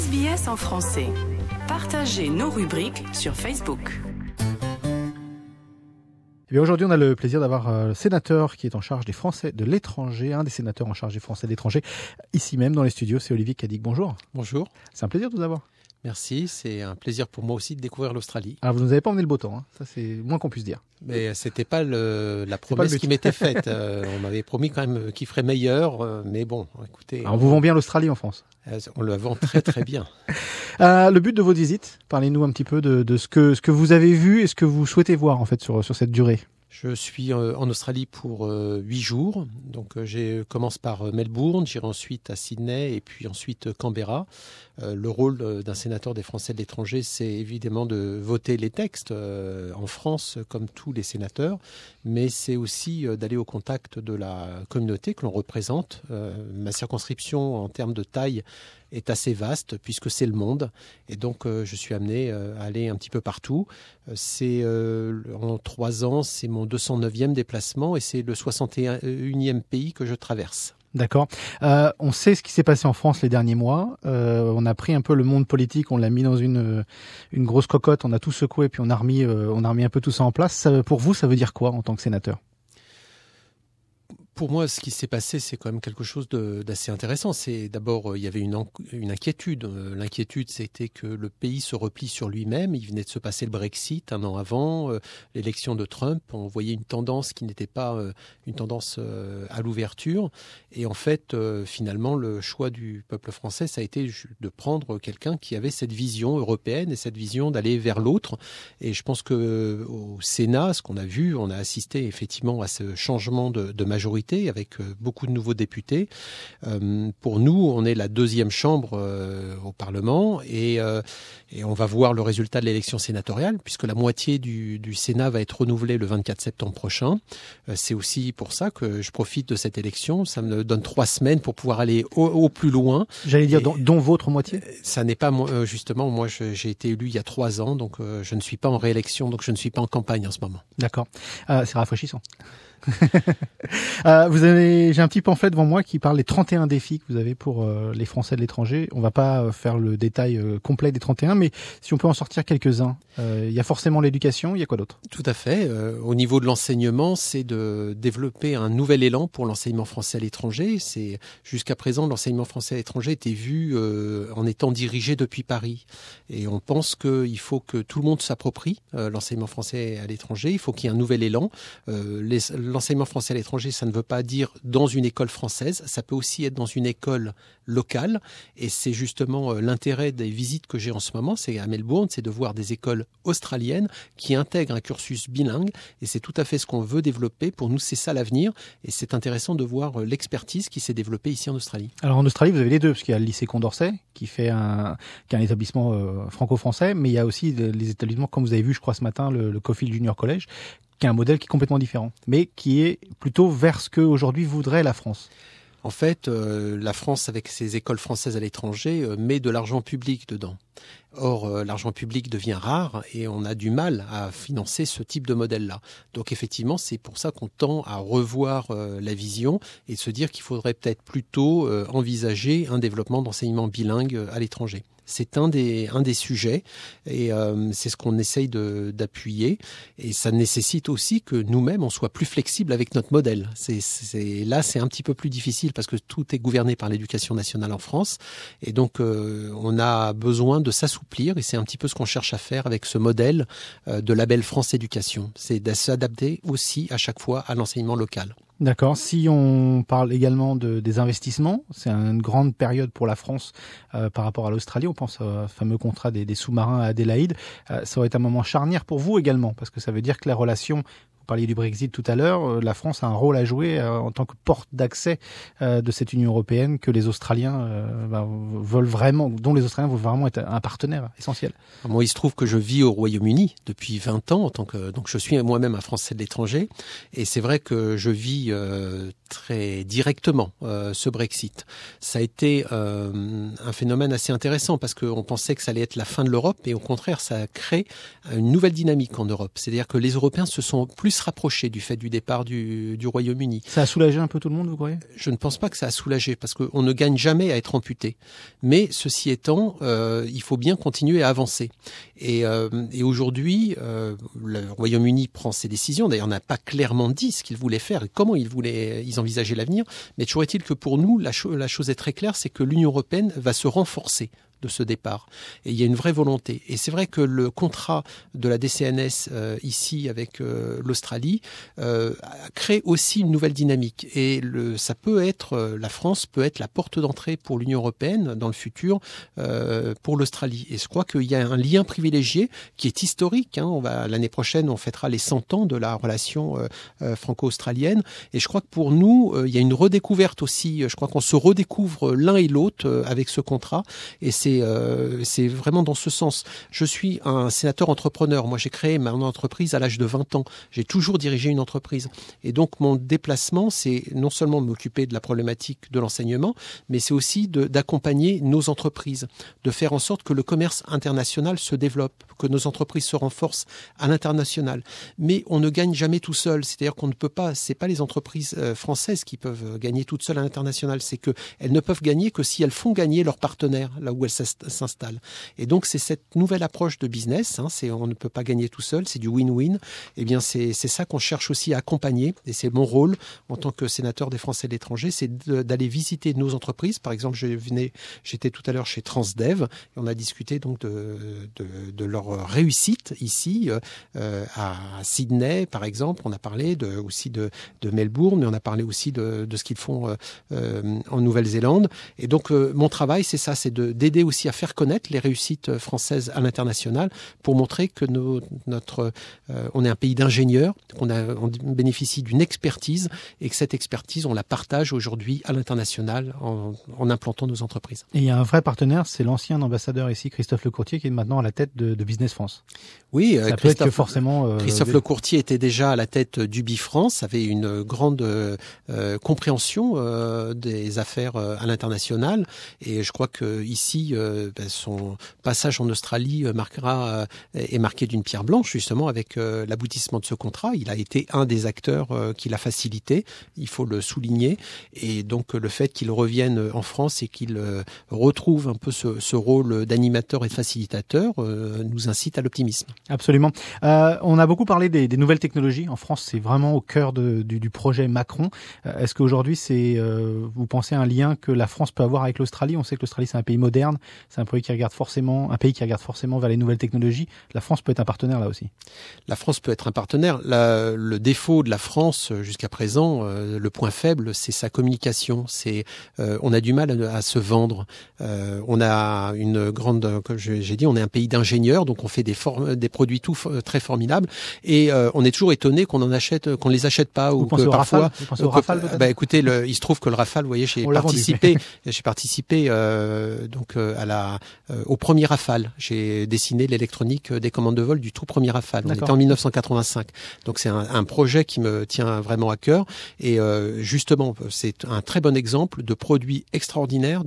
SBS en français. Partagez nos rubriques sur Facebook. Et bien aujourd'hui, on a le plaisir d'avoir le sénateur qui est en charge des Français de l'étranger, un des sénateurs en charge des Français de l'étranger, ici même dans les studios, c'est Olivier Cadic. Bonjour. Bonjour. C'est un plaisir de vous avoir. Merci, c'est un plaisir pour moi aussi de découvrir l'Australie. Alors vous ne nous avez pas emmené le beau temps, hein. Ça c'est moins qu'on puisse dire. Mais c'était pas la promesse qui m'était faite. On m'avait promis quand même qu'il ferait meilleur, mais bon, écoutez. Alors, on vous vend bien l'Australie en France. On le vend très très bien. Le but de votre visite, parlez-nous un petit peu de ce que vous avez vu et ce que vous souhaitez voir en fait sur cette durée. Je suis en Australie pour 8 jours. Donc je commence par Melbourne, j'irai ensuite à Sydney et puis ensuite Canberra. Le rôle d'un sénateur des Français de l'étranger, c'est évidemment de voter les textes en France comme tous les sénateurs, mais c'est aussi d'aller au contact de la communauté que l'on représente. Ma circonscription en termes de taille est assez vaste puisque c'est le monde et donc je suis amené à aller un petit peu partout. C'est en 3 ans, c'est mon 209e déplacement et c'est le 61e pays que je traverse. D'accord. On sait ce qui s'est passé en France les derniers mois. On a pris un peu le monde politique, on l'a mis dans une grosse cocotte, on a tout secoué puis on a remis un peu tout ça en place. Pour vous, ça veut dire quoi en tant que sénateur ? Pour moi, ce qui s'est passé, c'est quand même quelque chose d'assez intéressant. C'est d'abord, il y avait une inquiétude. L'inquiétude, c'était que le pays se replie sur lui-même. Il venait de se passer le Brexit 1 an avant, l'élection de Trump. On voyait une tendance qui n'était pas une tendance à l'ouverture. Et en fait, finalement, le choix du peuple français, ça a été de prendre quelqu'un qui avait cette vision européenne et cette vision d'aller vers l'autre. Et je pense que au Sénat, ce qu'on a vu, on a assisté effectivement à ce changement de majorité avec beaucoup de nouveaux députés. Pour nous, on est la 2e chambre au Parlement et on va voir le résultat de l'élection sénatoriale puisque la moitié du Sénat va être renouvelée le 24 septembre prochain. C'est aussi pour ça que je profite de cette élection. Ça me donne 3 semaines pour pouvoir aller au plus loin. J'allais dire dont votre moitié ? Ça n'est pas justement, moi j'ai été élu il y a 3 ans, donc je ne suis pas en réélection, donc je ne suis pas en campagne en ce moment. D'accord. C'est rafraîchissant. J'ai un petit pamphlet devant moi qui parle des 31 défis que vous avez pour les Français de l'étranger. On va pas faire le détail complet des 31, mais si on peut en sortir quelques-uns. Il y a forcément l'éducation, il y a quoi d'autre ? Tout à fait. Au niveau de l'enseignement, c'est de développer un nouvel élan pour l'enseignement français à l'étranger. Jusqu'à présent, l'enseignement français à l'étranger était vu en étant dirigé depuis Paris. Et on pense qu'il faut que tout le monde s'approprie l'enseignement français à l'étranger. Il faut qu'il y ait un nouvel élan. L'enseignement français à l'étranger, ça ne veut pas dire dans une école française, ça peut aussi être dans une école locale. Et c'est justement l'intérêt des visites que j'ai en ce moment, c'est à Melbourne, c'est de voir des écoles australiennes qui intègrent un cursus bilingue. Et c'est tout à fait ce qu'on veut développer. Pour nous, c'est ça l'avenir. Et c'est intéressant de voir l'expertise qui s'est développée ici en Australie. Alors en Australie, vous avez les deux, parce qu'il y a le lycée Condorcet, qui est un établissement franco-français, mais il y a aussi les établissements, comme vous avez vu, je crois, ce matin, le Caulfield Junior College, qui est un modèle qui est complètement différent, mais qui est plutôt vers ce qu'aujourd'hui voudrait la France. En fait, la France, avec ses écoles françaises à l'étranger, met de l'argent public dedans. Or, l'argent public devient rare et on a du mal à financer ce type de modèle-là. Donc effectivement, c'est pour ça qu'on tend à revoir la vision et se dire qu'il faudrait peut-être plutôt envisager un développement d'enseignement bilingue à l'étranger. C'est un des sujets et c'est ce qu'on essaye d'appuyer. Et ça nécessite aussi que nous-mêmes, on soit plus flexibles avec notre modèle. Là, c'est un petit peu plus difficile parce que tout est gouverné par l'éducation nationale en France. Et donc, on a besoin de s'assouplir et c'est un petit peu ce qu'on cherche à faire avec ce modèle de label France Éducation. C'est de s'adapter aussi à chaque fois à l'enseignement local. D'accord. Si on parle également des investissements, c'est une grande période pour la France par rapport à l'Australie. On pense au fameux contrat des sous-marins à Adélaïde. Ça va être un moment charnière pour vous également, parce que ça veut dire que les relations... Vous parliez du Brexit tout à l'heure, la France a un rôle à jouer en tant que porte d'accès de cette Union européenne que les Australiens veulent vraiment, dont les Australiens veulent vraiment être un partenaire essentiel. Moi, il se trouve que je vis au Royaume-Uni depuis 20 ans, donc je suis moi-même un Français de l'étranger, et c'est vrai que je vis très directement ce Brexit. Ça a été un phénomène assez intéressant parce qu'on pensait que ça allait être la fin de l'Europe, et au contraire, ça a créé une nouvelle dynamique en Europe. C'est-à-dire que les Européens se sont plus plus rapprochés du fait du départ du Royaume-Uni. Ça a soulagé un peu tout le monde, vous croyez ? Je ne pense pas que ça a soulagé, parce qu'on ne gagne jamais à être amputé. Mais ceci étant, il faut bien continuer à avancer. Et aujourd'hui, le Royaume-Uni prend ses décisions. D'ailleurs, on n'a pas clairement dit ce qu'il voulait faire et comment ils envisageaient l'avenir. Mais toujours est-il que pour nous, la chose est très claire, c'est que l'Union européenne va se renforcer de ce départ. Et il y a une vraie volonté. Et c'est vrai que le contrat de la DCNS ici avec l'Australie crée aussi une nouvelle dynamique. Et ça peut être, la France peut être la porte d'entrée pour l'Union européenne dans le futur pour l'Australie. Et je crois qu'il y a un lien privilégié qui est historique. L'année prochaine, on fêtera les 100 ans de la relation franco-australienne. Et je crois que pour nous, il y a une redécouverte aussi. Je crois qu'on se redécouvre l'un et l'autre avec ce contrat. Et c'est vraiment dans ce sens. Je suis un sénateur entrepreneur. Moi, j'ai créé mon entreprise à l'âge de 20 ans. J'ai toujours dirigé une entreprise. Et donc, mon déplacement, c'est non seulement m'occuper de la problématique de l'enseignement, mais c'est aussi d'accompagner nos entreprises, de faire en sorte que le commerce international se développe, que nos entreprises se renforcent à l'international. Mais on ne gagne jamais tout seul. C'est-à-dire qu'on ne peut pas, c'est pas les entreprises françaises qui peuvent gagner toutes seules à l'international. C'est qu'elles ne peuvent gagner que si elles font gagner leurs partenaires là où elles s'installent. Et donc, c'est cette nouvelle approche de business. On ne peut pas gagner tout seul. C'est du win-win. Eh bien, c'est ça qu'on cherche aussi à accompagner. Et c'est mon rôle en tant que sénateur des Français de l'étranger, c'est d'aller visiter nos entreprises. Par exemple, j'étais tout à l'heure chez Transdev et on a discuté donc de leur réussite ici à Sydney, par exemple. On a parlé aussi de Melbourne, mais on a parlé aussi de ce qu'ils font en Nouvelle-Zélande. Et donc, mon travail, c'est ça, c'est d'aider aussi à faire connaître les réussites françaises à l'international pour montrer que on est un pays d'ingénieurs, on bénéficie d'une expertise et que cette expertise, on la partage aujourd'hui à l'international en implantant nos entreprises. Et il y a un vrai partenaire, c'est l'ancien ambassadeur ici, Christophe Lecourtier, qui est maintenant à la tête de Business France. Oui, Christophe Lecourtier était déjà à la tête d'UbiFrance, avait une grande compréhension des affaires à l'international, et je crois que ici, son passage en Australie est marqué d'une pierre blanche, justement, avec l'aboutissement de ce contrat. Il a été un des acteurs qui l'a facilité, il faut le souligner, et donc le fait qu'il revienne en France et qu'il retrouve un peu ce rôle d'animateur et de facilitateur nous incite à l'optimisme. Absolument. On a beaucoup parlé des nouvelles technologies. En France, c'est vraiment au cœur du projet Macron. Est-ce qu'aujourd'hui, vous pensez à un lien que la France peut avoir avec l'Australie ? On sait que l'Australie, c'est un pays moderne, c'est un pays qui regarde forcément vers les nouvelles technologies. La France peut être un partenaire là aussi. La France peut être un partenaire. Le défaut de la France jusqu'à présent, le point faible, c'est sa communication. On a du mal à se vendre. On a comme j'ai dit, on est un pays d'ingénieurs, donc on fait des produits très formidables, et on est toujours étonné qu'on les achète pas. Vous pensez au Rafale ? Vous pensez au Rafale peut-être ? Écoutez, il se trouve que le Rafale, vous voyez, j'ai participé au premier Rafale. J'ai dessiné l'électronique des commandes de vol du tout premier Rafale. On était en 1985. Donc c'est un projet qui me tient vraiment à cœur, et justement, c'est un très bon exemple de produit extraordinaire.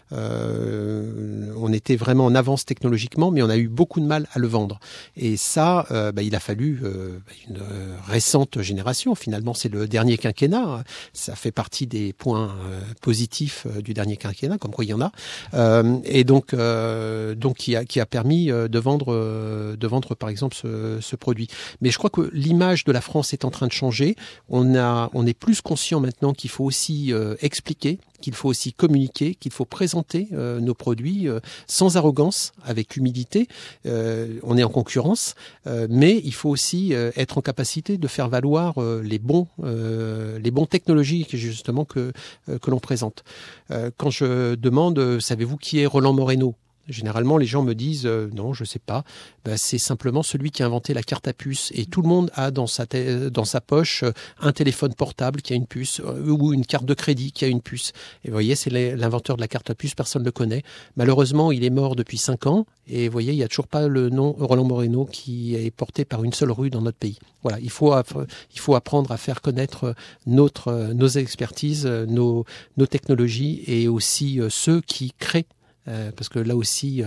On était vraiment en avance technologiquement, mais on a eu beaucoup de mal à le vendre. Et ça, il a fallu une récente génération. Finalement, c'est le dernier quinquennat. Ça fait partie des points positifs du dernier quinquennat, comme quoi il y en a. Et donc qui a permis de vendre par exemple ce produit. Mais je crois que l'image de la France est en train de changer. On est plus conscient maintenant qu'il faut aussi expliquer, qu'il faut aussi communiquer, qu'il faut présenter nos produits sans arrogance, avec humilité. On est en concurrence, mais il faut aussi être en capacité de faire valoir les bons technologies justement que l'on présente. Quand je demande, savez-vous qui est Roland Moreno ? Généralement, les gens me disent non, je sais pas. C'est simplement celui qui a inventé la carte à puce. Et tout le monde a dans sa poche un téléphone portable qui a une puce ou une carte de crédit qui a une puce. Et vous voyez, c'est l'inventeur de la carte à puce, personne ne le connaît. Malheureusement, il est mort depuis 5 ans. Et vous voyez, il n'y a toujours pas le nom Roland Moreno qui est porté par une seule rue dans notre pays. Voilà, il faut apprendre à faire connaître nos expertises, nos technologies, et aussi ceux qui créent parce que là aussi,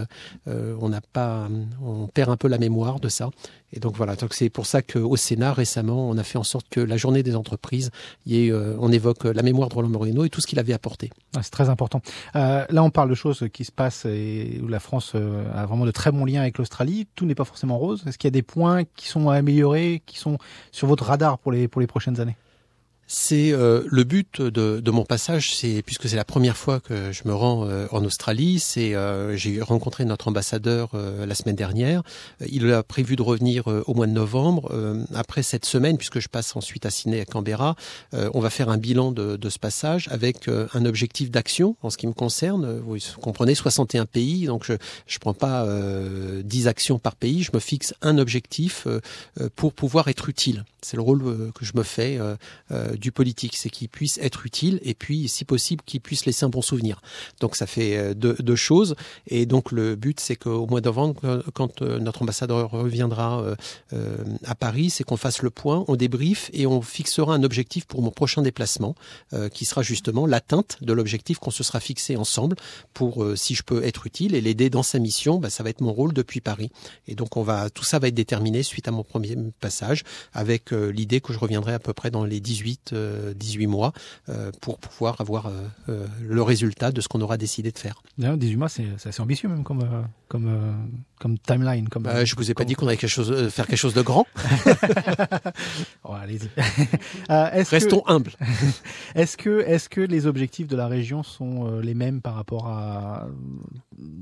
on perd un peu la mémoire de ça. Et donc voilà, donc c'est pour ça qu'au Sénat récemment, on a fait en sorte que la journée des entreprises, on évoque la mémoire de Roland Moreno et tout ce qu'il avait apporté. Ah, c'est très important. Là, on parle de choses qui se passent et où la France a vraiment de très bons liens avec l'Australie. Tout n'est pas forcément rose. Est-ce qu'il y a des points qui sont à améliorer, qui sont sur votre radar pour les prochaines années ? C'est le but de mon passage, puisque c'est la première fois que je me rends en Australie, j'ai rencontré notre ambassadeur la semaine dernière. Il a prévu de revenir au mois de novembre. Après cette semaine, puisque je passe ensuite à Sydney et à Canberra, on va faire un bilan de ce passage avec un objectif d'action en ce qui me concerne. Vous comprenez, 61 pays, donc je prends pas 10 actions par pays, je me fixe un objectif pour pouvoir être utile. C'est le rôle que je me fais du politique, c'est qu'il puisse être utile et puis, si possible, qu'il puisse laisser un bon souvenir. Donc ça fait deux choses. Et donc le but, c'est qu'au mois de novembre, quand notre ambassadeur reviendra à Paris, c'est qu'on fasse le point, on débriefe et on fixera un objectif pour mon prochain déplacement, qui sera justement l'atteinte de l'objectif qu'on se sera fixé ensemble pour, si je peux être utile et l'aider dans sa mission, ça va être mon rôle depuis Paris. Et donc tout ça va être déterminé suite à mon premier passage, avec l'idée que je reviendrai à peu près dans les 18 mois pour pouvoir avoir le résultat de ce qu'on aura décidé de faire. 18 mois, c'est assez ambitieux même comme timeline. Je vous ai pas dit qu'on allait faire quelque chose de grand. Oh, allez-y. Restons humbles. Est-ce que les objectifs de la région sont les mêmes par rapport à l'Australie ?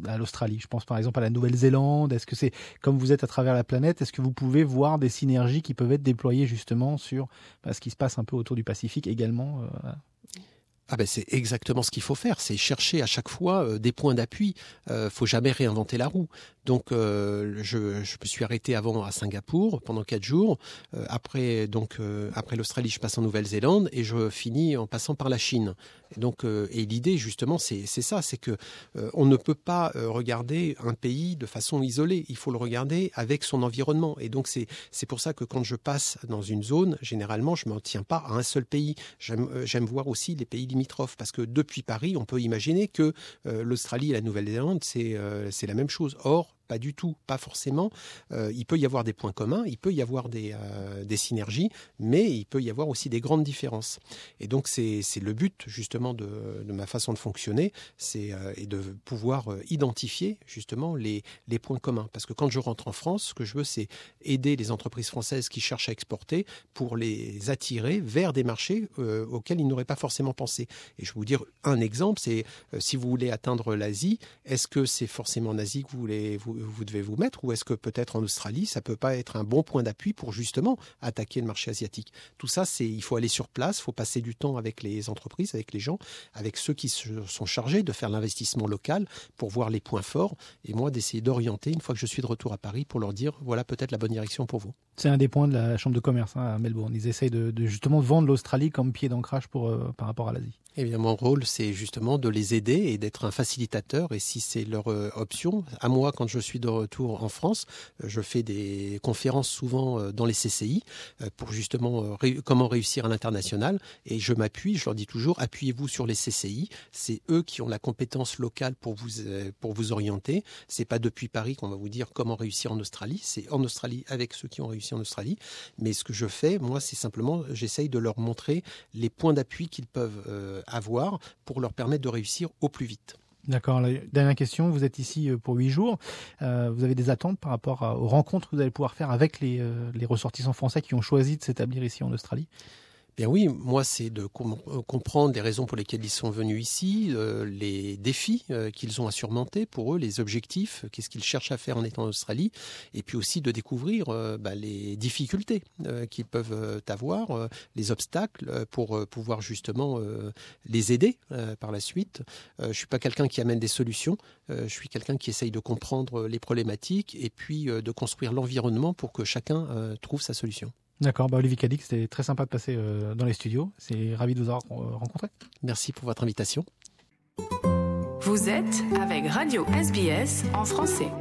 Je pense par exemple à la Nouvelle-Zélande. Est-ce que c'est, comme vous êtes à travers la planète, est-ce que vous pouvez voir des synergies qui peuvent être déployées justement sur ce qui se passe un peu autour du Pacifique également c'est exactement ce qu'il faut faire, c'est chercher à chaque fois des points d'appui. Faut jamais réinventer la roue. Donc je me suis arrêté avant à Singapour pendant 4 jours. Après l'Australie, je passe en Nouvelle-Zélande et je finis en passant par la Chine. Et donc l'idée justement c'est ça, c'est que on ne peut pas regarder un pays de façon isolée. Il faut le regarder avec son environnement. Et donc c'est pour ça que quand je passe dans une zone, généralement je m'en tiens pas à un seul pays. J'aime voir aussi les pays limitrophes, parce que depuis Paris, on peut imaginer que l'Australie et la Nouvelle-Zélande c'est la même chose. Or, pas du tout, pas forcément. Il peut y avoir des points communs, il peut y avoir des synergies, mais il peut y avoir aussi des grandes différences. Et donc c'est le but justement de ma façon de fonctionner, et de pouvoir identifier justement les points communs. Parce que quand je rentre en France, ce que je veux, c'est aider les entreprises françaises qui cherchent à exporter pour les attirer vers des marchés auxquels ils n'auraient pas forcément pensé. Et je vais vous dire un exemple, c'est si vous voulez atteindre l'Asie, est-ce que c'est forcément en Asie que vous devez vous mettre, ou est-ce que peut-être en Australie, ça peut pas être un bon point d'appui pour justement attaquer le marché asiatique? Tout ça, il faut aller sur place, il faut passer du temps avec les entreprises, avec les gens, avec ceux qui sont chargés de faire l'investissement local pour voir les points forts, et moi d'essayer d'orienter une fois que je suis de retour à Paris pour leur dire voilà peut-être la bonne direction pour vous. C'est un des points de la Chambre de commerce à Melbourne. Ils essayent de justement vendre l'Australie comme pied d'ancrage par rapport à l'Asie. Eh bien, mon rôle, c'est justement de les aider et d'être un facilitateur. Et si c'est leur option, à moi, quand je suis de retour en France, je fais des conférences souvent dans les CCI pour justement comment réussir à l'international. Et je leur dis toujours, appuyez-vous sur les CCI. C'est eux qui ont la compétence locale pour vous orienter. C'est pas depuis Paris qu'on va vous dire comment réussir en Australie. C'est en Australie avec ceux qui ont réussi en Australie. Mais ce que je fais, moi, c'est simplement, j'essaye de leur montrer les points d'appui qu'ils peuvent avoir pour leur permettre de réussir au plus vite. D'accord. La dernière question, vous êtes ici pour 8 jours. Vous avez des attentes par rapport aux rencontres que vous allez pouvoir faire avec les ressortissants français qui ont choisi de s'établir ici en Australie ? Bien oui, moi c'est de comprendre les raisons pour lesquelles ils sont venus ici, les défis qu'ils ont à surmonter pour eux, les objectifs, qu'est-ce qu'ils cherchent à faire en étant en Australie, et puis aussi de découvrir les difficultés qu'ils peuvent avoir, les obstacles pour pouvoir justement les aider par la suite. Je suis pas quelqu'un qui amène des solutions, je suis quelqu'un qui essaye de comprendre les problématiques et puis de construire l'environnement pour que chacun trouve sa solution. D'accord, Olivier Cadic, c'était très sympa de passer dans les studios. C'est ravi de vous avoir rencontré. Merci pour votre invitation. Vous êtes avec Radio SBS en français.